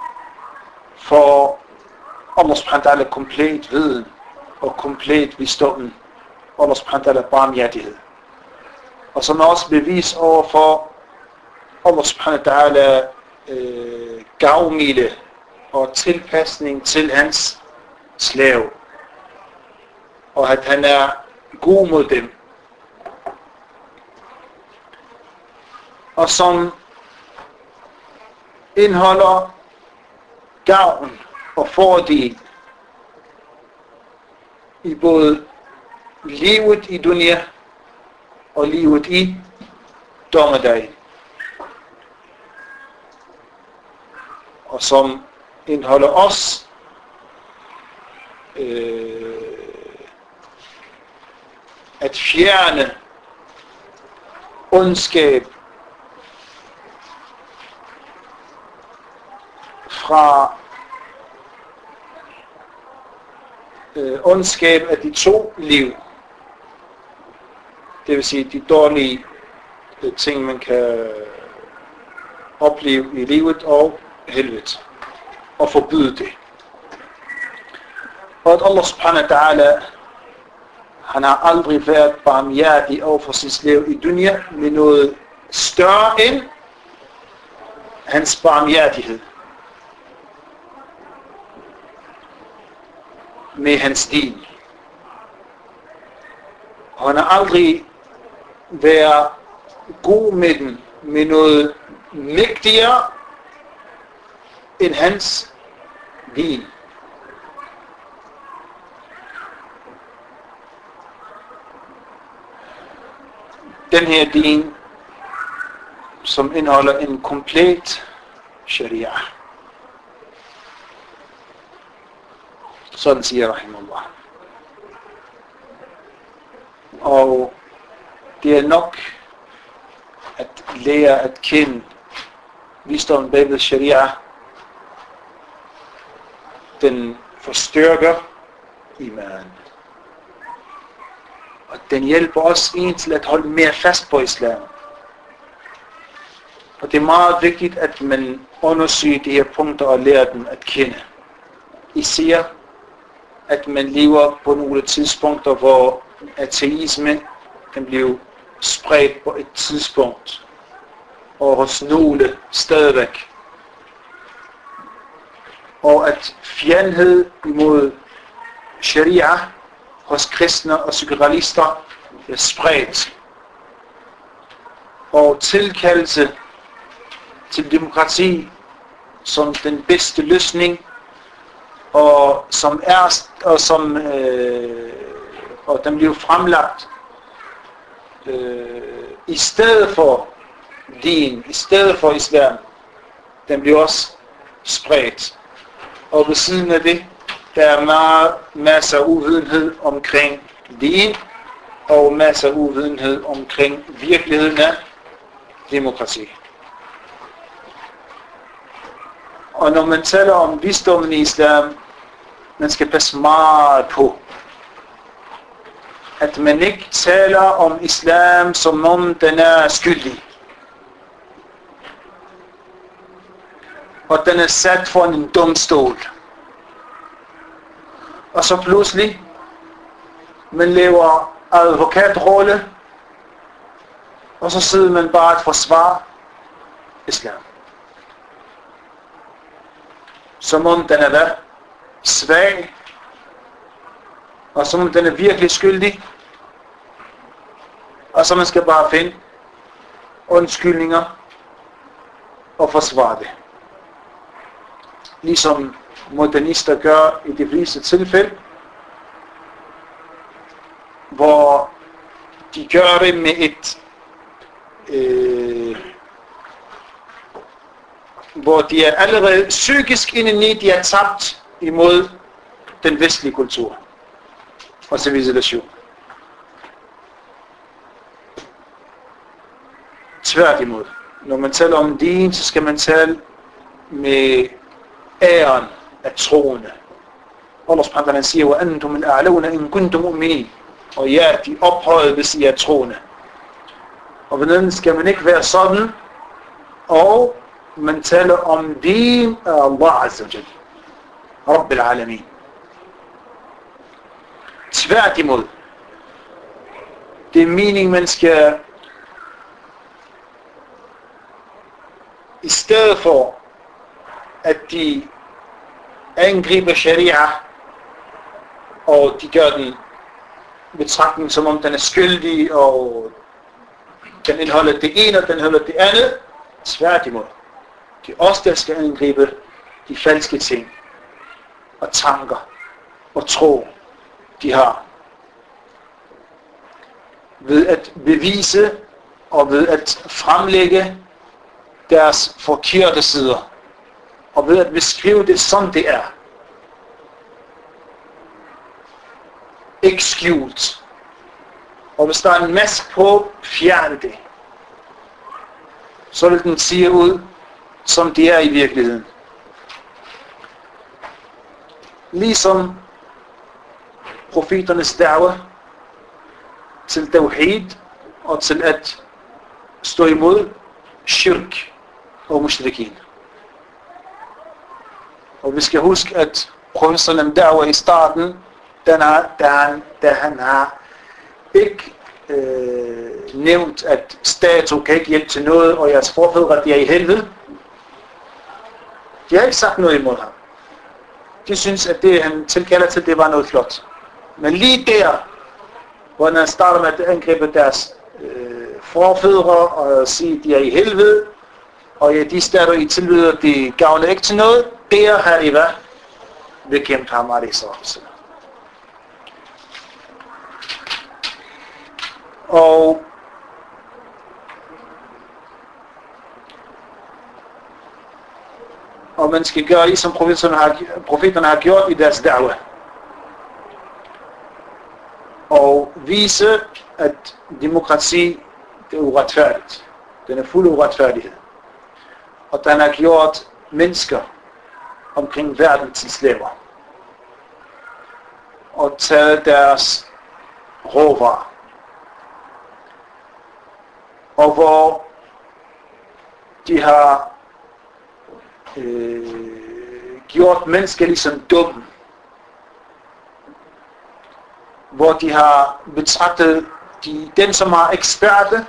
for Allah subhanahu wa ta'ala komplet viden og komplet visdommen, Allah subhanahu wa ta'ala barmhjertighed. Og som er også bevis over for Allah subhanahu wa ta'ala øh, gavmilde og tilpasning til hans slave. Og at han er god mod dem. Og som indeholder gavn og fordel i både livet i dunya og livet i dommedagen. Og som indeholder os øh, at fjerne ondskab fra øh, ondskab af de to liv. Det vil sige de dårlige øh, ting, man kan opleve i livet og helvede. Og forbyde det. Og at Allah subhanahu wa ta'ala, han har aldrig været barmhjertig over for sin slave i dunya med noget større end hans barmhjertighed med hans din. Og han har aldrig været god med den med noget mægtigere end hans din. den her din, som indeholder en komplet sharia. Sådan siger rahimahullah. Og det er nok at lære at kende visdommen bag ved sharia. Den forstærker iman. Og den hjælper os en til at holde mere fast på islam. Og det er meget vigtigt, at man undersøger de her punkter og lærer dem at kende. Især at man lever på nogle tidspunkter, hvor ateisme kan blive spredt på et tidspunkt, og hos nogle stadigvæk. Og at fjendthed imod sharia hos kristne og sekularister er spredt. Og tilkaldelse til demokrati som den bedste løsning, og som er og som øh, og den bliver fremlagt øh, i stedet for din, i stedet for islam, den bliver også spredt. Og ved siden af det, der er meget, masser af uvidenhed omkring din, og masser af uvidenhed omkring virkeligheden af demokrati. Og når man taler om visdommen i islam, man skal passe meget på, at man ikke taler om islam, som om den er skyldig. Og den er sat for en domstol. Og så pludselig, man lever advokatrolle, og så sidder man bare at forsvare islam. Som om den er der svag, og som om den er virkelig skyldig, og så man skal bare finde undskyldninger og forsvare det. Ligesom modernister gør i de fleste tilfælde, hvor de gør det med et øh, hvor de er allerede psykisk indeni, de er tabt imod den vestlige kultur og civilisation. Tværtimod. Når man taler om din, så skal man tale med æren af troende. Allah subhanahu wa ta'ala siger, وَأَنْتُمُ الْأَعْلَوْنَ إِن كُنْتُمْ مُؤْمِنِينَ. Og ja, de ophøjede, hvis I er troende. Og hvordan skal man ikke være sådan? Og man taler om din af Allah Azza wa Jal. Rabbil Alamin. Tværtimod. Det er meningen, man skal i stedet for at de angriber sharia, og de gør den betragtning, som om den er skyldig, og den indeholder det ene, og den indeholder det andet. Tværtimod. Det er os, der skal angribe de falske ting, og tanker, og tro, de har. Ved at bevise, og ved at fremlægge deres forkerte sider, og ved at beskrive det, som det er. Ikke skjult. Og hvis der er en mask på, fjern det. Så vil den sige ud, som det er i virkeligheden. Ligesom profeternes da'wa til tawhid og til at stå imod shirk og mushrikin. Og vi skal huske, at profeternes da'wa i starten, den har, da, han, da han har ikke øh, nævnt, at stater kan ikke hjælpe til noget, og jeres forfædre, de er i helvede. De har ikke sagt noget imod ham. De synes, at det, han tilkalder til, det var noget flot. Men lige der, hvor han starter med at angribe deres øh, forfædre og sige, at de er i helvede, og ja, de stater i tilbyder, de gavner ikke til noget, der har de været bekæmpet ham, alaihissalam. Og og man skal gøre ligesom profeterne har, profeterne har gjort i deres da'wah. Og vise, at demokrati det er uretfærdigt. Den er fuld af uretfærdighed. Og den har gjort mennesker omkring verden til slaver. Og taget deres råvarer. Og hvor de har øh, gjort mennesker ligesom dumme. Hvor de har betragtet de, dem, som har eksperter,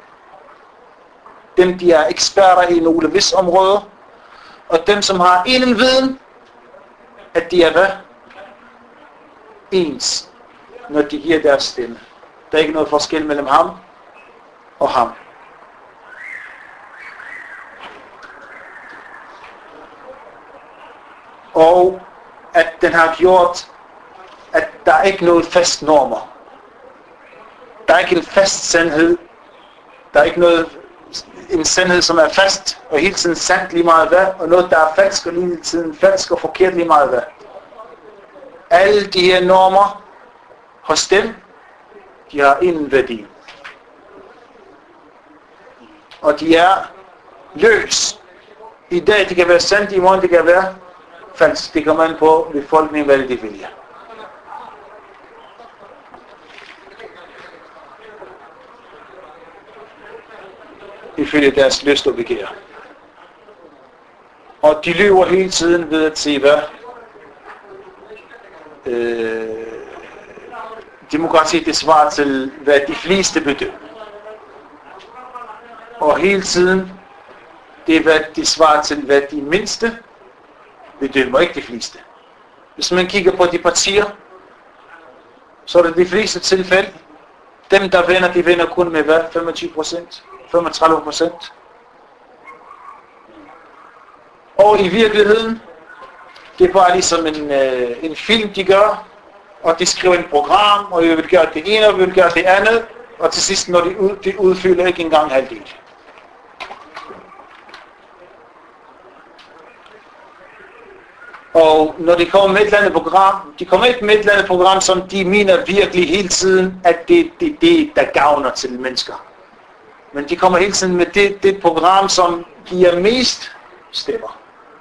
dem, de er eksperter i nogle vis områder, og dem, som har en viden, at de er hvad? Ens, når de giver deres stemme. Der er ikke noget forskel mellem ham og ham. Og at den har gjort, at der er ikke noget fast normer. Der er ikke en fast sandhed. Der er ikke noget, en sandhed, som er fast og hele tiden sandt lige meget hvad, og noget, der er falsk og hele tiden falsk og forkert lige meget hvad. Alle de her normer hos dem, de har ingen værdi. Og de er løs. I dag det kan være sandt, i morgen det kan være falsk. Det kommer an på befolkningen, hvad de vælger. Ifølge deres lyst og begær. Og de løber hele tiden ved at se, hvad øh, demokrati det svarer til, hvad de fleste bedømmer. Og hele tiden, det er, hvad de svarer til, hvad de mindste bedømmer, ikke de fleste. Hvis man kigger på de partier, så er det de fleste tilfælde, dem der vinder, de vinder kun med hvad? femogtyve procent? femogtredive procent. Og i virkeligheden, det er bare ligesom en, øh, en film, de gør, og de skriver et program, og de vil gøre det ene, og de vil gøre det andet, og til sidst, når de, ud, de udfylder ikke engang halvdel. Og når de kommer med et eller andet program, de kommer ikke med et eller andet program, som de mener virkelig hele tiden, at det er det, det, der gavner til mennesker. Men de kommer hele tiden med det, det program, som giver mest stemmer.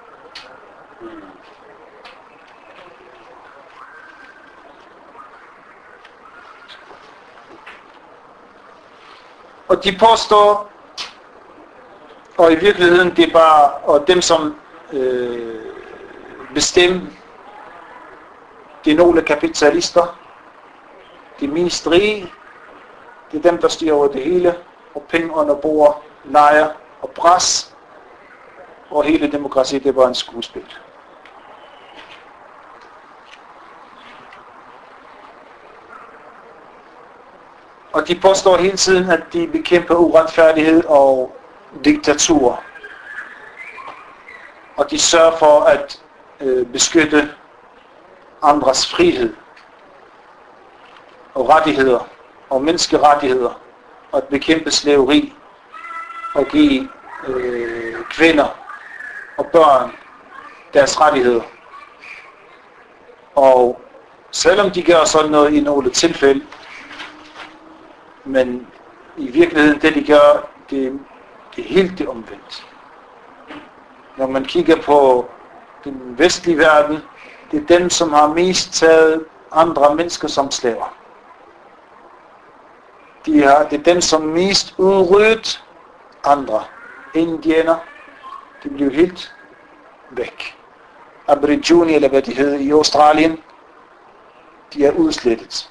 Og de påstår, og i virkeligheden det er bare, og dem som øh, bestemmer, det er nogle kapitalister, de mest rige, det er dem, der styrer over det hele, og penge under bord, lejer og pres, og hele demokrati, det er bare en skuespil. Og de påstår hele tiden, at de bekæmper uretfærdighed og diktatur. Og de sørger for at øh, beskytte andres frihed og rettigheder og menneskerettigheder, og at bekæmpe slaveri og give øh, kvinder og børn deres rettigheder. Og selvom de gør sådan noget i nogle tilfælde, men i virkeligheden det de gør, det, det er helt det omvendt. Når man kigger på den vestlige verden, det er dem, som har mest taget andre mennesker som slaver. De har, det er dem, som mest udryddet andre. Indianer, de blev helt væk. Aborigine, eller hvad de hedder i Australien, de er udslettet.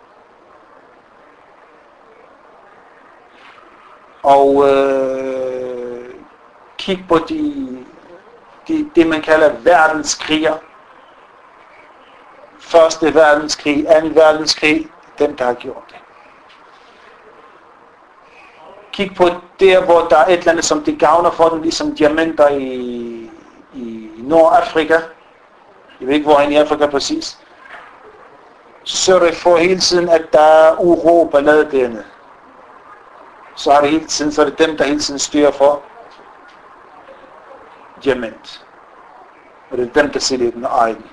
Og øh, kig på de, de, det, man kalder verdenskriger. Første verdenskrig, anden verdenskrig, dem, der har gjort det. Kig på der, hvor der er et eller andet, som det gavner for dem, ligesom diamanter i, i Nordafrika. Jeg ved ikke, hvor i Afrika præcis. Så sørger det for hele tiden, at der er uro og ballade dernede. Så er det hele tiden, så er det dem, der hele tiden styrer for diamant. Og det er dem, der sidder i den og ejer den.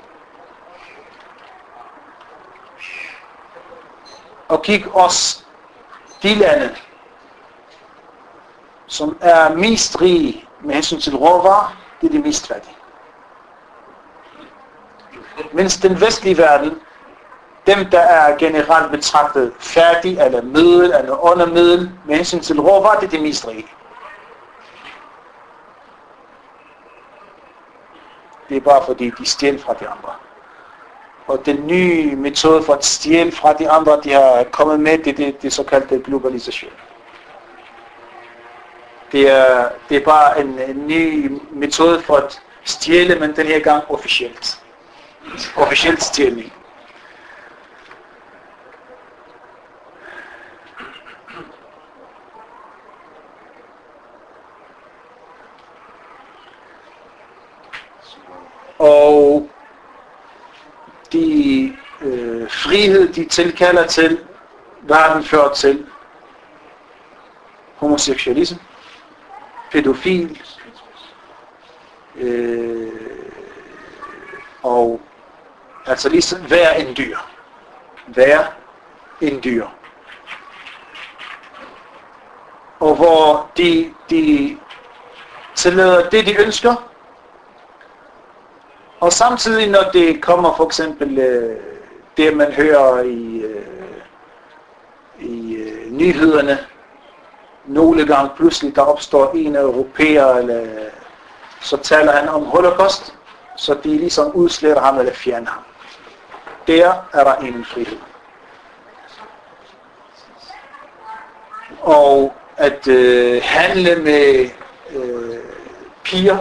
Og kig også de lande, som er mest rige med hensyn til råvarer, det er de mest fattige. Mens den vestlige verden, dem der er generelt betragtet fattige eller middel eller under middel med hensyn til råvarer, det er de mest rige. Det er bare fordi de stjæler fra de andre. Og den nye metode for at stjæle fra de andre, de har kommet med, det er det, det såkaldte globalisation. Det er, det er bare en, en ny metode for at stjæle, men den her gang officielt. Officielt stjælning. Og de øh, frihed, de tilkalder til, verden fører til homoseksualisme, pædofil, øh, og altså ligesom være en dyr. Være en dyr. Og hvor de, de tillader det, de ønsker, og samtidig, når det kommer for eksempel øh, det, man hører i, øh, i øh, nyhederne, nogle gange pludselig, der opstår en europæer, eller, så taler han om holocaust, så de ligesom udsletter ham eller fjerner ham. Der er der ingen frihed. Og at øh, handle med øh, piger,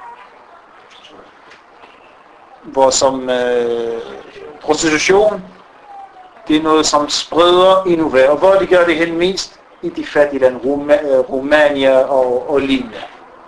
hvor som øh, prostitution, det er noget, som spreder endnu værre. Hvor de gør det hen mest i de fattige lande, Roma- Romania og, og lignende.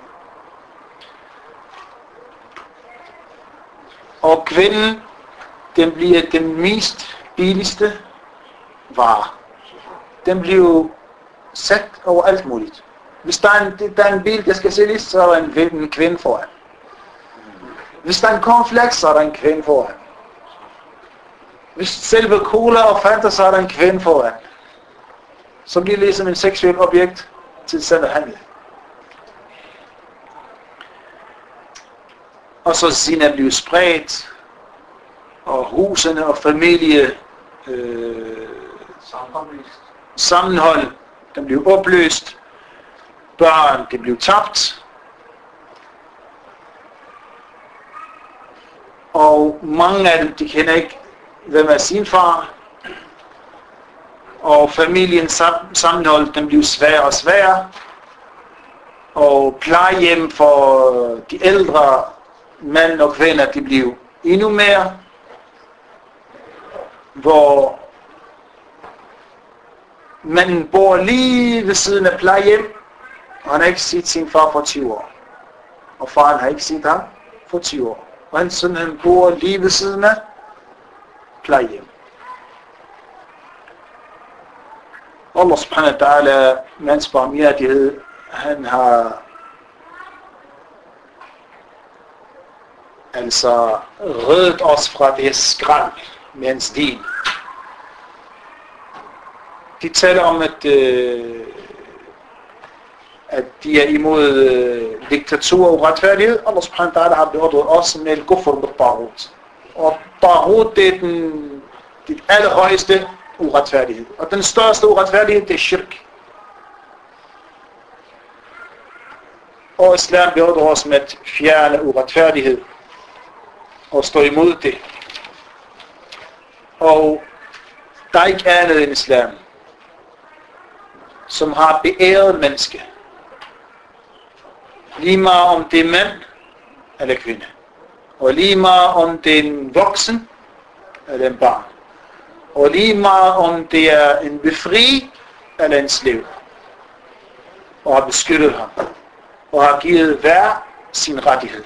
Og kvinden, den bliver den mest billigste vare. Den bliver sat over alt muligt. Hvis der er en, der er en bil, der skal sælges, så er der en, en kvinde foran. Hvis der er en cornflakes, så er der en kvinde foran. Hvis selve cola og Fanta, så er der en kvinde foran. Så bliver det ligesom en seksuel objekt til selv at handle. Og så zina bliver spredt, og husene og familie øh, sammenhold, den bliver opløst, børn, det bliver tabt, og mange af dem, de kender ikke, hvem er sin far, og familiens sammenhold, den bliver sværere og sværere, og plejehjem for de ældre mænd og kvinder, de bliver endnu mere, hvor man bor lige ved siden af plejehjem, og han har ikke set sin far for tyve år. Og faren har ikke set ham for tyve år. Og hans søn, han bor lige ved siden af plejehjem. Allah subhanahu wa ta'ala, med hans barmhjertighed, han har altså reddet os fra det skræm med hans din. De taler om, at, øh, at de er imod øh, diktatur og retfærdighed. Allah subhanahu wa ta'ala har beordret os med al-kufr med taghut. Og taghut, det er den, den allerhøjeste uretfærdighed. Og den største uretfærdighed, det er shirk. Og islam beordrer os med at fjerne uretfærdighed og stå imod det. Og der er ikke andet end islam, som har beæret menneske. Lige meget om det er mand eller kvinde. Og lige meget om det er en voksen eller en barn. Og lige meget om det er en befri eller en slave. Og har beskyttet ham. Og har givet hver sin rettighed.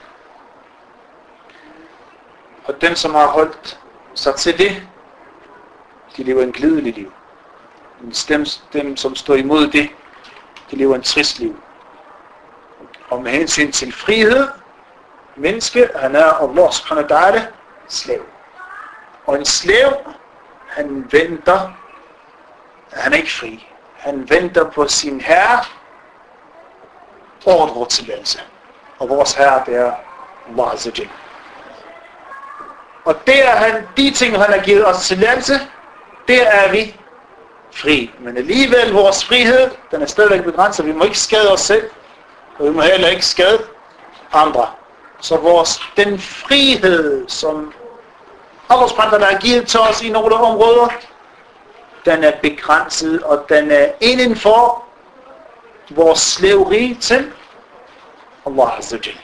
Og dem, som har holdt sig til det, de lever en glidelig liv. Dem, dem som står imod det, de lever en trist liv. Og med hensyn til frihed, menneske, han er Allah subhanahu wa ta'ala slave. Og en slave, han venter, han er ikke fri. Han venter på sin herre ordre tilladelse. Og vores herre, det er Allah azza wa jalla. Og der han, de ting, han har givet os tilladelse, der er vi fri. Men alligevel, vores frihed, den er stadigvæk begrænset. Vi må ikke skade os selv, og vi må heller ikke skade andre. Så vores, den frihed, som Allah subhanahu wa ta'ala har givet til os i nogle områder, den er begrænset, og den er indenfor vores slaveri til Allah azza wa jalla.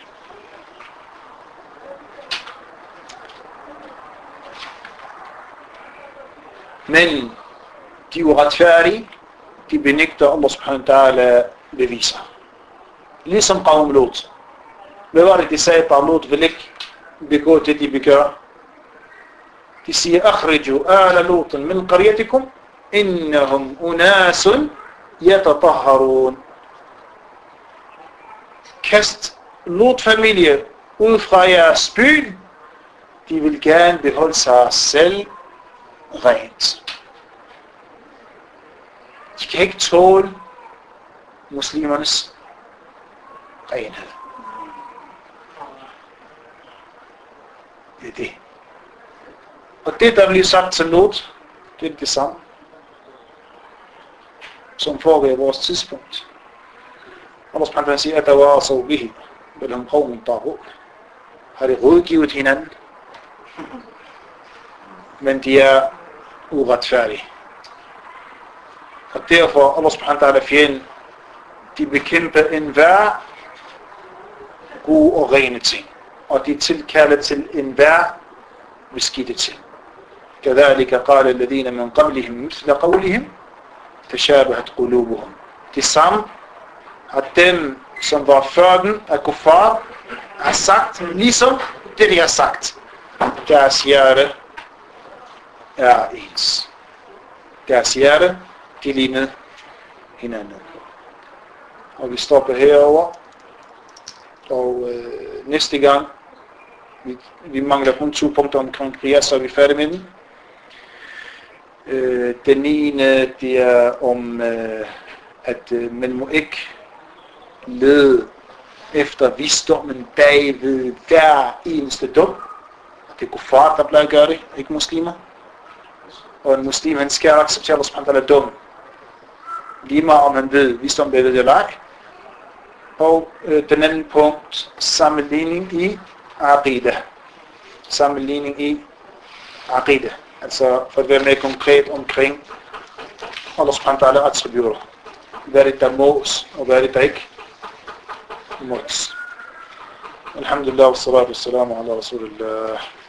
Men de uretfærdige, de benægter Allah subhanahu wa ta'ala beviser. Ligesom Qawm Lut. Hvad var det, de sagde, at Lut vil ikke begå det, de begår? De siger, akhriju ala Lutan min qaryatikum, innahum unasun yatatahharun. Kast Lut-familie ud fra jeres by, de vil gerne beholde sig selv rent. De kan ikke tåle muslimernes renhed. Det er det. Og det, der bliver sagt til Lot, det er det samme, som foregår i vores tidspunkt. Allah subhanahu wa ta'ala siger, at der var så bihi, vel om qawmen taghut. Har de rådgivet hinanden, men de er uretfærdige. Og derfor, Allah subhanahu wa ta'ala fjenden, de bekæmper enhver gode og rene ting. Og de tilkalder til enhver beskidte ting. كذلك قال الذين من قبلهم مثل قولهم تشابهت قلوبهم. Det samme har dem, som var før den af kuffar, har sagt, ligesom det de har sagt. Deres hjerte er ens. Deres hjerte, de ligner hinanden. Og vi stopper herover. Og øh, næste gang, vi, vi mangler kun to punkter omkring Riyad, så er vi færdige med den. Øh, den ene, det er om, øh, at øh, man må ikke lede efter visdommen bag ved hver eneste dum. Det er kuffar, der plejer at gøre det, ikke muslimer. Og en muslim, han skal acceptere, at han er dum. Lige meget om han ved visdom bag ved det eller ej. Og øh, den anden punkt, sammenligning i aqidah. Sammenligning i aqidah. Altså for at være mere konkret omkring Allah subhanahu wa ta'ala attributter. Hvad er det, der mås, og hvad er det, der ikke mås. Alhamdulillah, wa salatu wa salamu ala rasulillah.